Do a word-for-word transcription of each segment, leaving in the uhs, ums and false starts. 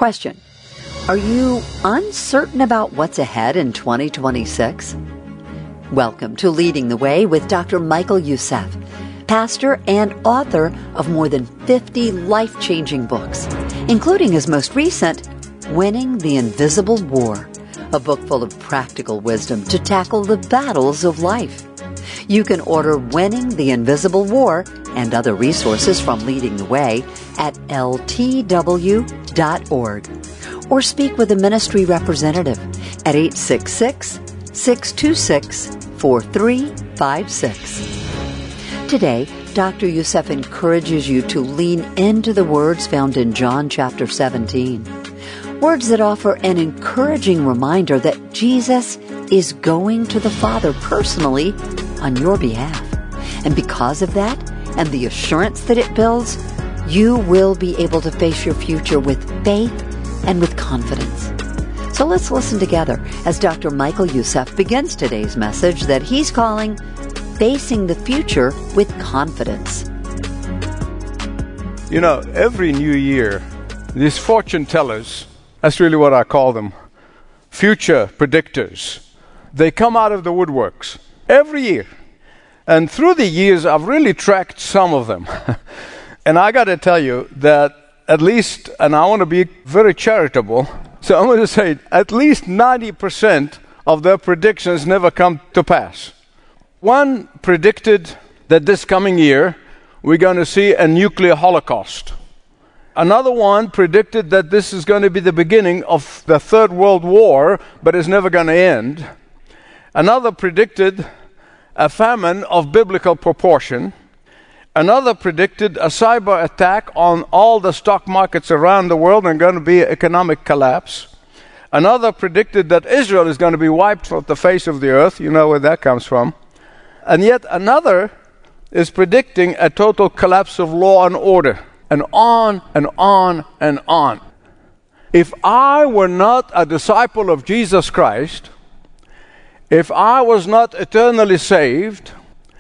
Question: are you uncertain about what's ahead in twenty twenty-six? Welcome to Leading the Way with Doctor Michael Youssef, pastor and author of more than fifty life-changing books, including his most recent, Winning the Invisible War, a book full of practical wisdom to tackle the battles of life. You can order Winning the Invisible War and other resources from Leading the Way at L T W dot org, or speak with a ministry representative at eight six six, six two six, four three five six. Today, Doctor Youssef encourages you to lean into the words found in John chapter seventeen. Words that offer an encouraging reminder that Jesus is going to the Father personally on your behalf. And because of that, and the assurance that it builds, you will be able to face your future with faith and with confidence. So let's listen together as Doctor Michael Youssef begins today's message that he's calling Facing the Future with Confidence. You know, every new year, these fortune tellers, that's really what I call them, future predictors, they come out of the woodworks every year. And through the years, I've really tracked some of them. And I got to tell you that at least, and I want to be very charitable, so I'm going to say at least ninety percent of their predictions never come to pass. One predicted that this coming year, we're going to see a nuclear holocaust. Another one predicted that this is going to be the beginning of the Third World War, but it's never going to end. Another predicted a famine of biblical proportion. Another predicted a cyber attack on all the stock markets around the world and going to be economic collapse. Another predicted that Israel is going to be wiped from the face of the earth. You know where that comes from. And yet another is predicting a total collapse of law and order. And on and on and on. If I were not a disciple of Jesus Christ, if I was not eternally saved,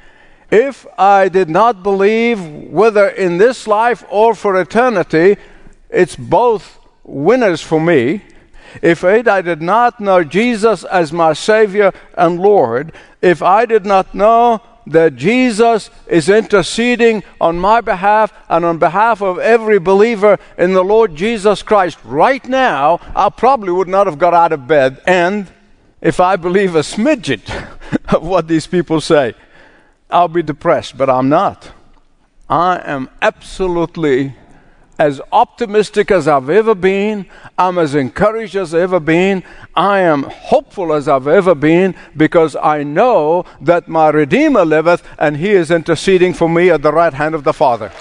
if I did not believe, whether in this life or for eternity, it's both winners for me, if I did not know Jesus as my Savior and Lord, if I did not know that Jesus is interceding on my behalf and on behalf of every believer in the Lord Jesus Christ right now, I probably would not have got out of bed. And if I believe a smidget of what these people say, I'll be depressed, but I'm not. I am absolutely as optimistic as I've ever been. I'm as encouraged as I've ever been. I am hopeful as I've ever been because I know that my Redeemer liveth and He is interceding for me at the right hand of the Father.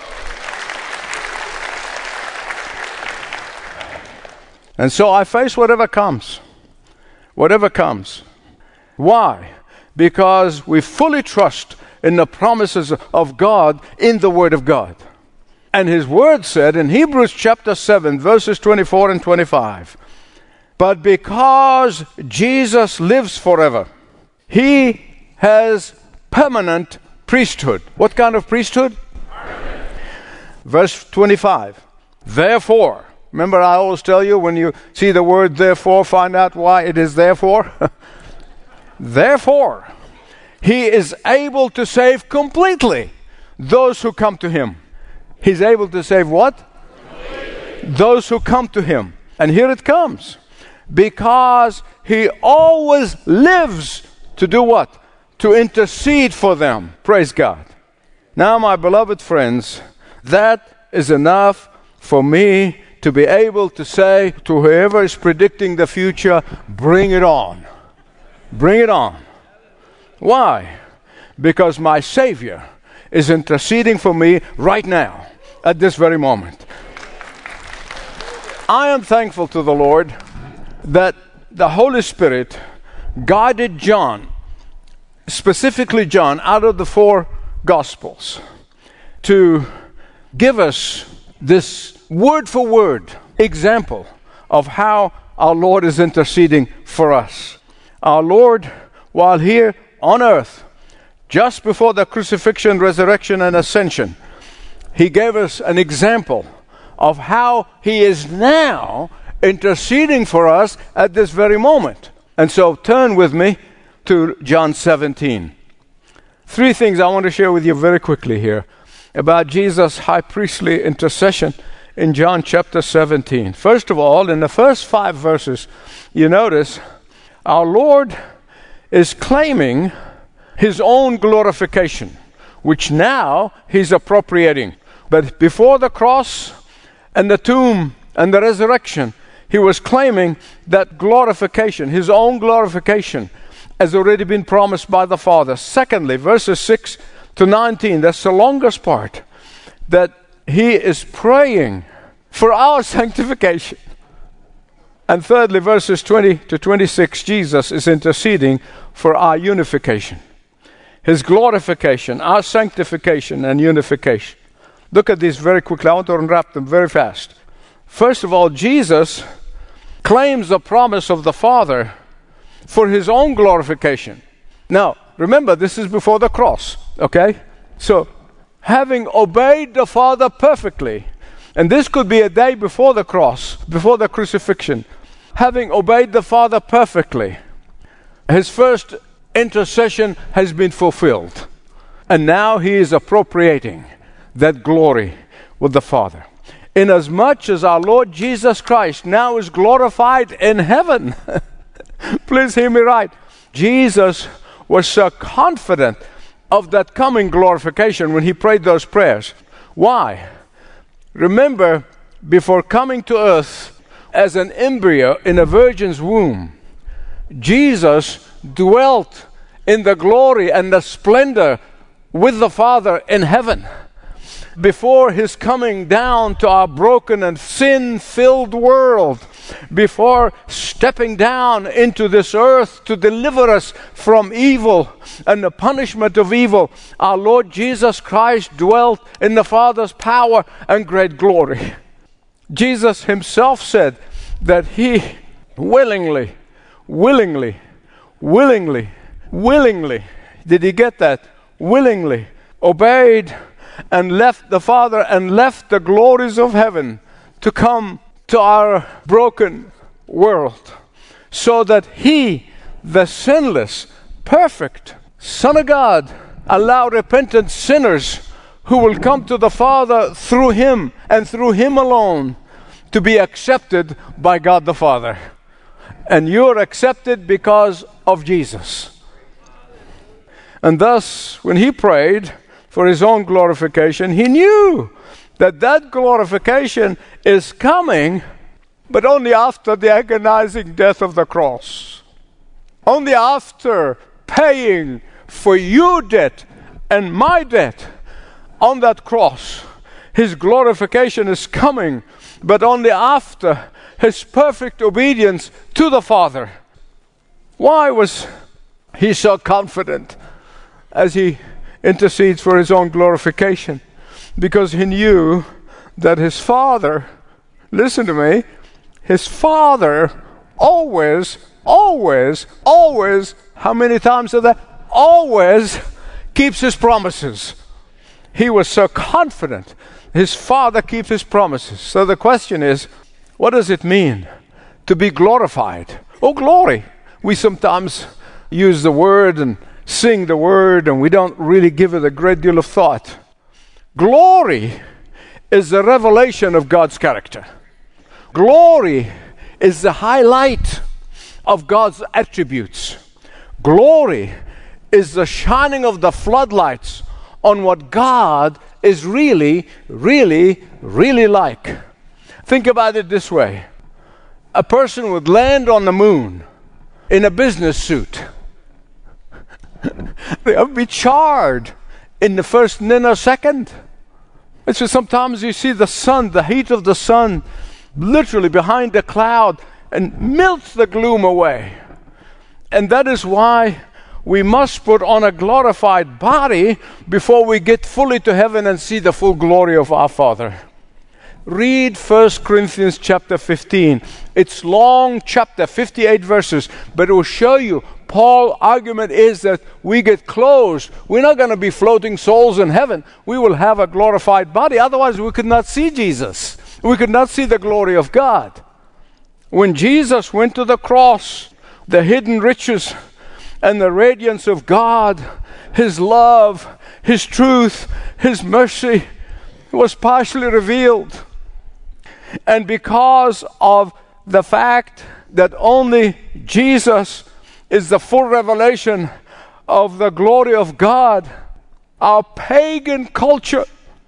And so I face whatever comes. Whatever comes. Why? Because we fully trust in the promises of God in the Word of God. And His Word said in Hebrews chapter seven, verses twenty-four and twenty-five, but because Jesus lives forever, He has permanent priesthood. What kind of priesthood? Permanent. Verse twenty-five, therefore, remember I always tell you when you see the word therefore, find out why it is therefore. Therefore, He is able to save completely those who come to Him. He's able to save what? Completely. Those who come to Him. And here it comes. Because He always lives to do what? To intercede for them. Praise God. Now, my beloved friends, that is enough for me to be able to say to whoever is predicting the future, bring it on. Bring it on. Why? Because my Savior is interceding for me right now, at this very moment. I am thankful to the Lord that the Holy Spirit guided John, specifically John, out of the four Gospels, to give us this word for word example of how our Lord is interceding for us. Our Lord, while here on earth, just before the crucifixion, resurrection, and ascension, He gave us an example of how He is now interceding for us at this very moment. And so turn with me to John seventeen. Three things I want to share with you very quickly here about Jesus' high priestly intercession in John chapter seventeen. First of all, in the first five verses, you notice our Lord is claiming his own glorification, which now he's appropriating. But before the cross and the tomb and the resurrection, he was claiming that glorification, his own glorification, has already been promised by the Father. Secondly, verses six to nineteen, that's the longest part, that he is praying for our sanctification. And thirdly, verses twenty to twenty-six, Jesus is interceding for our unification. His glorification, our sanctification and unification. Look at these very quickly. I want to unwrap them very fast. First of all, Jesus claims the promise of the Father for his own glorification. Now, remember, this is before the cross, okay? So, having obeyed the Father perfectly, and this could be a day before the cross, before the crucifixion, having obeyed the Father perfectly, his first intercession has been fulfilled. And now he is appropriating that glory with the Father. Inasmuch as our Lord Jesus Christ now is glorified in heaven. Please hear me right. Jesus was so confident of that coming glorification when he prayed those prayers. Why? Remember, before coming to earth as an embryo in a virgin's womb, Jesus dwelt in the glory and the splendor with the Father in heaven. Before his coming down to our broken and sin-filled world, before stepping down into this earth to deliver us from evil and the punishment of evil, our Lord Jesus Christ dwelt in the Father's power and great glory. Jesus himself said that he willingly, willingly, willingly, willingly, did he get that? Willingly obeyed and left the Father and left the glories of heaven to come to our broken world, so that he, the sinless, perfect Son of God, allow repentant sinners who will come to the Father through him and through him alone to be accepted by God the Father. And you're accepted because of Jesus. And thus, when he prayed for his own glorification, he knew that that glorification is coming, but only after the agonizing death of the cross. Only after paying for your debt and my debt on that cross. His glorification is coming, but only after his perfect obedience to the Father. Why was he so confident as he intercedes for his own glorification? Because he knew that his Father, listen to me, his Father always, always, always, how many times are there? Always keeps his promises. He was so confident his Father keeps his promises. So the question is, what does it mean to be glorified? Oh, glory. We sometimes use the word and sing the word, and we don't really give it a great deal of thought. Glory is the revelation of God's character. Glory is the highlight of God's attributes. Glory is the shining of the floodlights on what God is really, really, really like. Think about it this way. A person would land on the moon in a business suit. They would be charred in the first nanosecond. And so sometimes you see the sun, the heat of the sun, literally behind a cloud, and melts the gloom away. And that is why we must put on a glorified body before we get fully to heaven and see the full glory of our Father. Read First Corinthians chapter fifteen. It's long chapter, fifty-eight verses, but it will show you Paul's argument is that we get close. We're not going to be floating souls in heaven. We will have a glorified body. Otherwise, we could not see Jesus. We could not see the glory of God. When Jesus went to the cross, the hidden riches and the radiance of God, His love, His truth, His mercy was partially revealed. And because of the fact that only Jesus is the full revelation of the glory of God, our pagan culture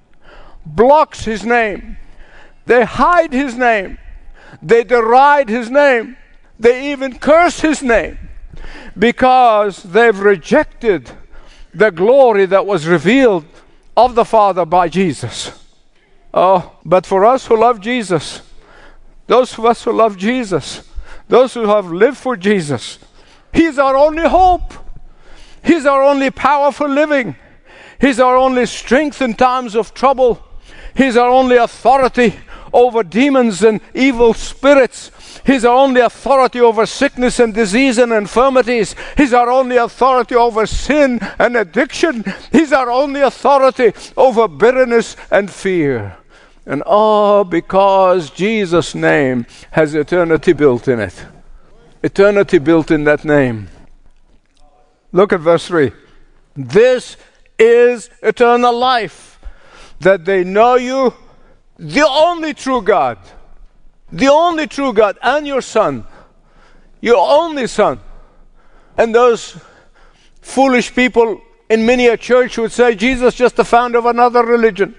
blocks His name. They hide His name. They deride His name. They even curse His name because they've rejected the glory that was revealed of the Father by Jesus. Oh, but for us who love Jesus, those of us who love Jesus, those who have lived for Jesus, He's our only hope. He's our only power for living. He's our only strength in times of trouble. He's our only authority over demons and evil spirits. He's our only authority over sickness and disease and infirmities. He's our only authority over sin and addiction. He's our only authority over bitterness and fear. And all because Jesus' name has eternity built in it. Eternity built in that name. Look at verse three. This is eternal life, that they know you, the only true God, the only true God, and your Son, your only Son. And those foolish people in many a church would say, Jesus just the founder of another religion.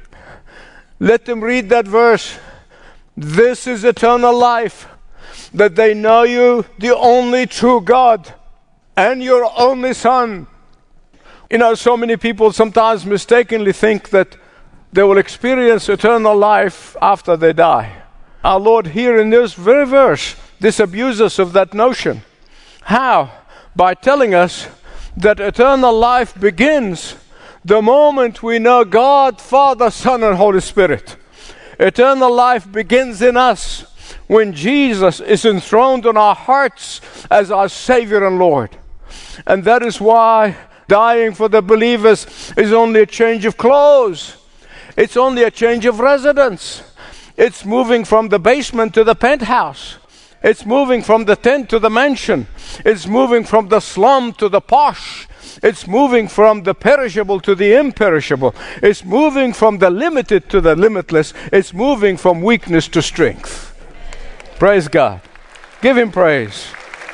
Let them read that verse. This is eternal life, that they know you, the only true God, and your only Son. You know, so many people sometimes mistakenly think that they will experience eternal life after they die. Our Lord here in this very verse disabuses of that notion. How? By telling us that eternal life begins the moment we know God, Father, Son, and Holy Spirit. Eternal life begins in us when Jesus is enthroned on our hearts as our Savior and Lord. And that is why dying for the believers is only a change of clothes. It's only a change of residence. It's moving from the basement to the penthouse. It's moving from the tent to the mansion. It's moving from the slum to the posh. It's moving from the perishable to the imperishable. It's moving from the limited to the limitless. It's moving from weakness to strength. Praise God. Give Him praise.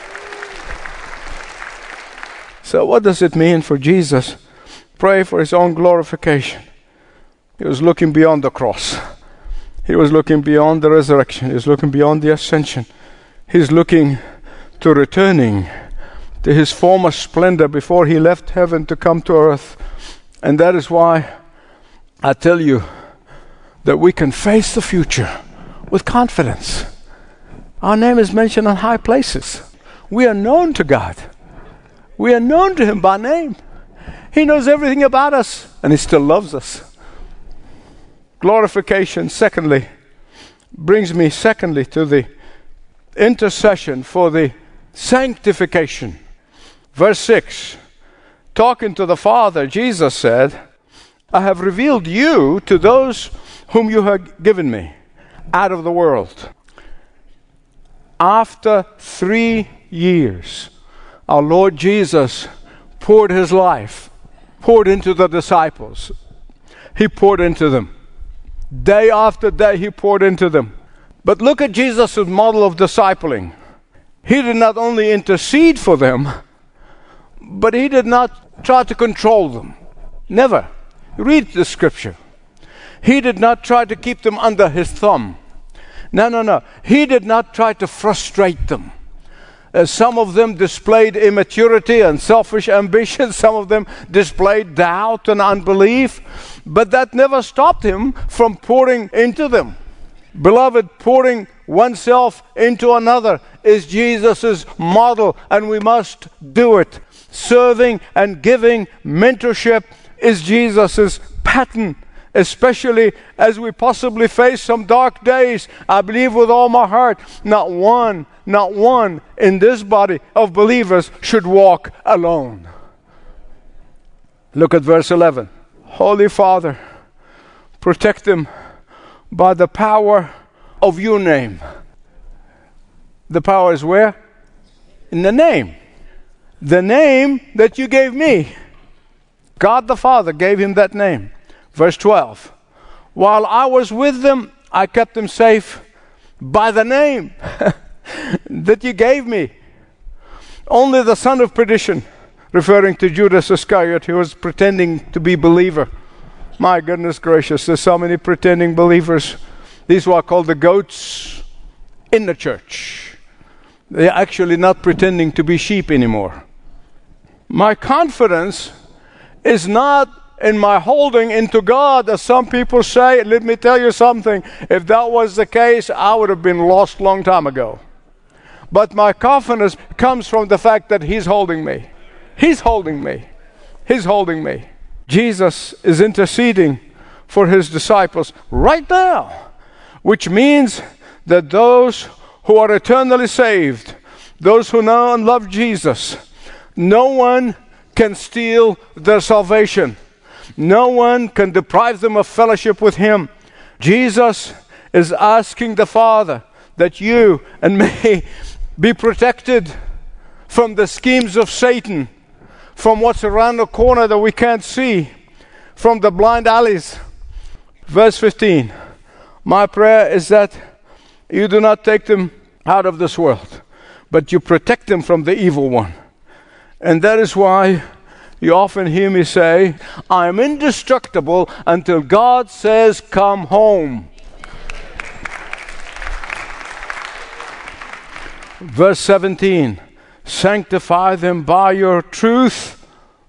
So what does it mean for Jesus? Pray for His own glorification. He was looking beyond the cross. He was looking beyond the resurrection. He was looking beyond the ascension. He's looking to returning to His former splendor before He left heaven to come to earth. And that is why I tell you that we can face the future with confidence. Our name is mentioned on high places. We are known to God. We are known to Him by name. He knows everything about us, and He still loves us. Glorification, secondly, brings me secondly to the intercession for the sanctification. Verse six, talking to the Father, Jesus said, I have revealed you to those whom you have given me out of the world. After three years, our Lord Jesus poured His life, poured into the disciples. He poured into them. Day after day He poured into them. But look at Jesus' model of discipling. He did not only intercede for them, but He did not try to control them. Never. Read the scripture. He did not try to keep them under His thumb. No, no, no. He did not try to frustrate them. Uh, some of them displayed immaturity and selfish ambition. Some of them displayed doubt and unbelief. But that never stopped Him from pouring into them. Beloved, pouring oneself into another is Jesus' model, and we must do it. Serving and giving mentorship is Jesus' pattern, especially as we possibly face some dark days. I believe with all my heart, not one, not one in this body of believers should walk alone. Look at verse eleven. Holy Father, protect them by the power of your name. The power is where? In the name. The name that you gave me. God the Father gave him that name. Verse twelve. While I was with them, I kept them safe by the name that you gave me. Only the son of perdition, referring to Judas Iscariot, who was pretending to be believer. My goodness gracious, there's so many pretending believers. These are called the goats in the church. They're actually not pretending to be sheep anymore. My confidence is not in my holding into God, as some people say. Let me tell you something. If that was the case, I would have been lost long time ago. But my confidence comes from the fact that He's holding me. He's holding me. He's holding me. Jesus is interceding for His disciples right now, which means that those who are eternally saved, those who know and love Jesus, no one can steal their salvation. No one can deprive them of fellowship with Him. Jesus is asking the Father that you and me be protected from the schemes of Satan, from what's around the corner that we can't see, from the blind alleys. Verse fifteen. My prayer is that you do not take them out of this world, but you protect them from the evil one. And that is why you often hear me say, I am indestructible until God says, come home. Verse seventeen, sanctify them by your truth.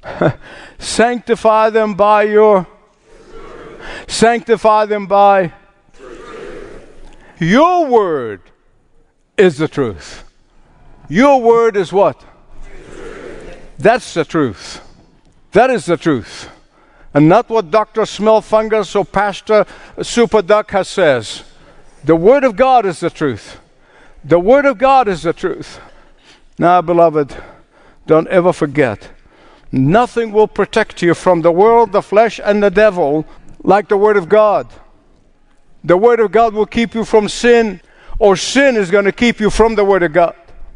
Sanctify them by your truth. Sanctify them by truth. Your word is the truth. Your word is what? Truth. That's the truth. That is the truth. And not what Doctor Smellfungus or Pastor Super Duck has says. The Word of God is the truth. The Word of God is the truth. Now, beloved, don't ever forget, nothing will protect you from the world, the flesh, and the devil like the Word of God. The Word of God will keep you from sin, or sin is going to keep you from the Word of God.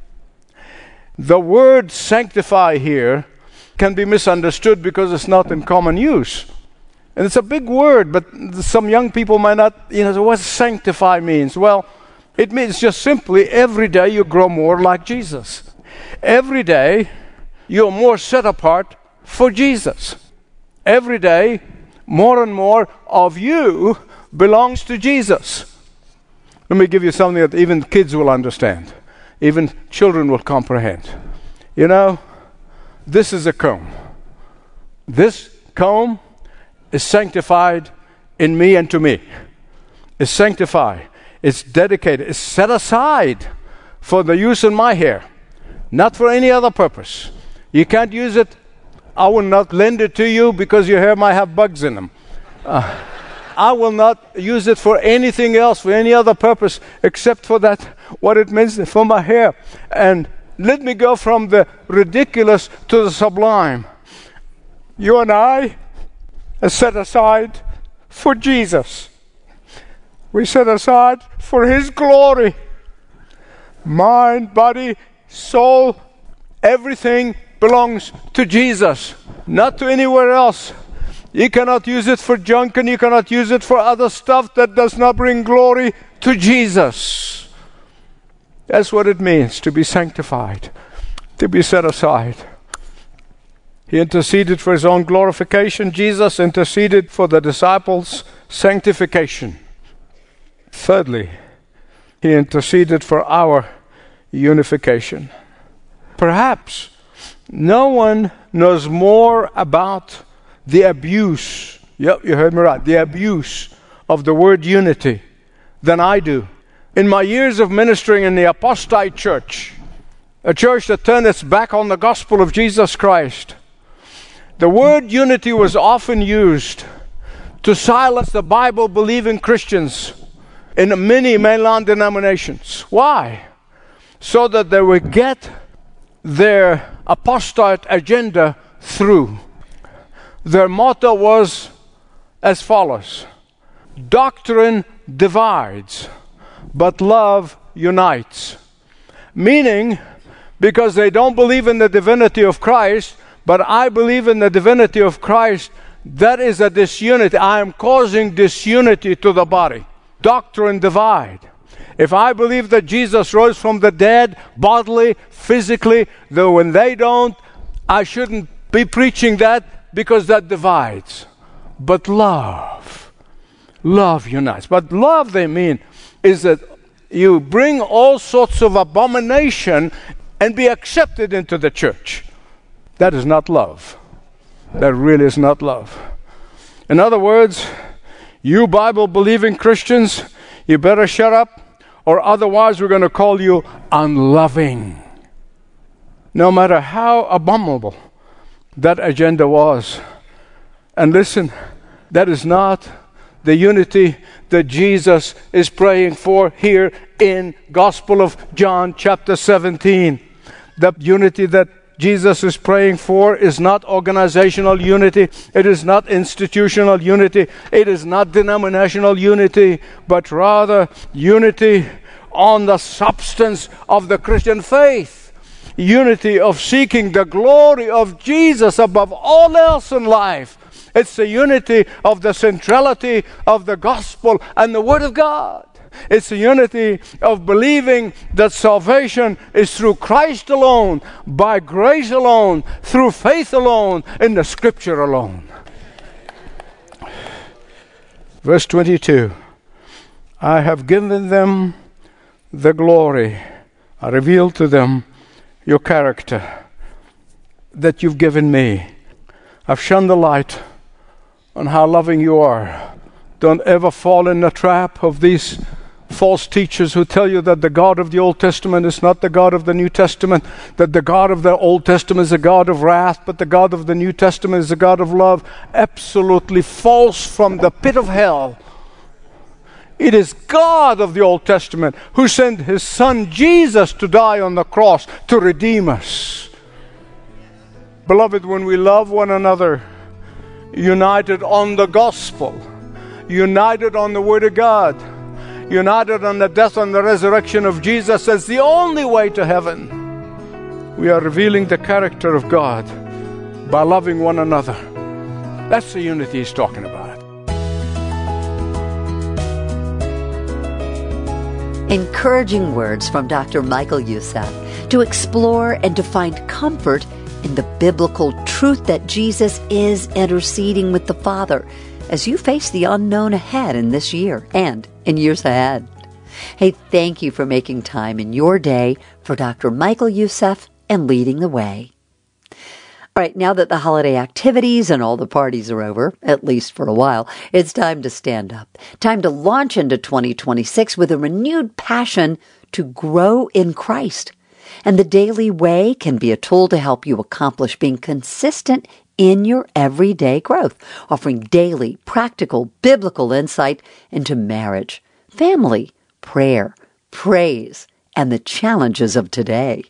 The word sanctify here can be misunderstood because it's not in common use. And it's a big word, but some young people might not, you know, what sanctify means. Well, it means just simply every day you grow more like Jesus. Every day you're more set apart for Jesus. Every day more and more of you belongs to Jesus. Let me give you something that even kids will understand. Even children will comprehend. You know, this is a comb. This comb is sanctified in me and to me. It's sanctified. It's dedicated. It's set aside for the use in my hair, not for any other purpose. You can't use it. I will not lend it to you because your hair might have bugs in them. Uh, I will not use it for anything else, for any other purpose, except for that, what it means for my hair. And let me go from the ridiculous to the sublime. You and I are set aside for Jesus. We set aside for His glory. Mind, body, soul, everything belongs to Jesus, not to anywhere else. You cannot use it for junk, and you cannot use it for other stuff that does not bring glory to Jesus. That's what it means to be sanctified, to be set aside. He interceded for His own glorification. Jesus interceded for the disciples' sanctification. Thirdly, He interceded for our unification. Perhaps no one knows more about the abuse, yep, you heard me right, the abuse of the word unity than I do. In my years of ministering in the apostate church, a church that turned its back on the gospel of Jesus Christ, the word unity was often used to silence the Bible-believing Christians in many mainline denominations. Why? So that they would get their apostate agenda through. Their motto was as follows: doctrine divides, but love unites. Meaning, because they don't believe in the divinity of Christ, but I believe in the divinity of Christ, that is a disunity. I am causing disunity to the body. Doctrine divide. If I believe that Jesus rose from the dead, bodily, physically, though when they don't, I shouldn't be preaching that because that divides. But love, love unites. But love, they mean, is that you bring all sorts of abomination and be accepted into the church. That is not love. That really is not love. In other words, you Bible-believing Christians, you better shut up, or otherwise we're going to call you unloving. No matter how abominable that agenda was. And listen, that is not the unity that Jesus is praying for here in Gospel of John chapter seventeen. The unity that Jesus is praying for is not organizational unity. It is not institutional unity. It is not denominational unity, but rather unity on the substance of the Christian faith. Unity of seeking the glory of Jesus above all else in life. It's the unity of the centrality of the gospel and the Word of God. It's the unity of believing that salvation is through Christ alone, by grace alone, through faith alone, in the Scripture alone. Verse twenty-two, I have given them the glory. I revealed to them your character that you've given me. I've shone the light on how loving you are. Don't ever fall in the trap of these false teachers who tell you that the God of the Old Testament is not the God of the New Testament, that the God of the Old Testament is a God of wrath, but the God of the New Testament is a God of love. Absolutely false from the pit of hell. It is God of the Old Testament who sent His Son Jesus to die on the cross to redeem us. Beloved, when we love one another, united on the gospel, united on the Word of God, united on the death and the resurrection of Jesus as the only way to heaven, we are revealing the character of God by loving one another. That's the unity He's talking about. Encouraging words from Doctor Michael Youssef to explore and to find comfort in the biblical truth that Jesus is interceding with the Father as you face the unknown ahead in this year and in years ahead. Hey, thank you for making time in your day for Doctor Michael Youssef and leading the way. All right, now that the holiday activities and all the parties are over, at least for a while, it's time to stand up. Time to launch into twenty twenty-six with a renewed passion to grow in Christ. And the Daily Way can be a tool to help you accomplish being consistent in your everyday growth, offering daily, practical, biblical insight into marriage, family, prayer, praise, and the challenges of today.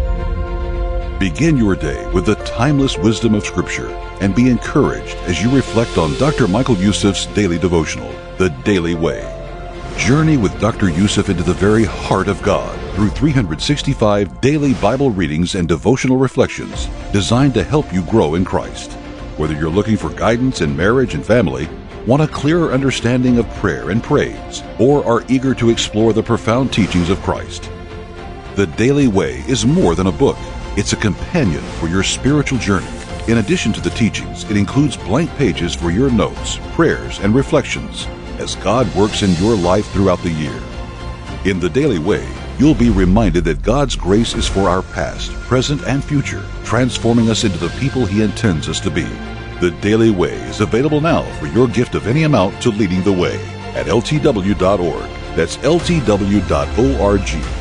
Begin your day with the timeless wisdom of Scripture and be encouraged as you reflect on Doctor Michael Youssef's daily devotional, The Daily Way. Journey with Doctor Youssef into the very heart of God through three hundred sixty-five daily Bible readings and devotional reflections designed to help you grow in Christ. Whether you're looking for guidance in marriage and family, want a clearer understanding of prayer and praise, or are eager to explore the profound teachings of Christ, The Daily Way is more than a book. It's a companion for your spiritual journey. In addition to the teachings, it includes blank pages for your notes, prayers, and reflections as God works in your life throughout the year. In The Daily Way, you'll be reminded that God's grace is for our past, present, and future, transforming us into the people He intends us to be. The Daily Way is available now for your gift of any amount to Leading the Way at L T W dot org. That's L T W dot org.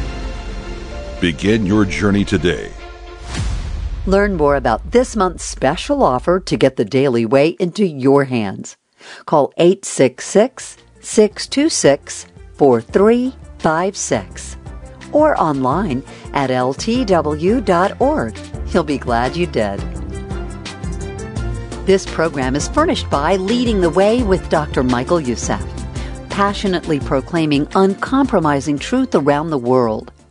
Begin your journey today. Learn more about this month's special offer to get the Daily Way into your hands. Call eight six six, six two six, four three five six or online at L T W dot org. You'll be glad you did. This program is furnished by Leading the Way with Doctor Michael Youssef, passionately proclaiming uncompromising truth around the world.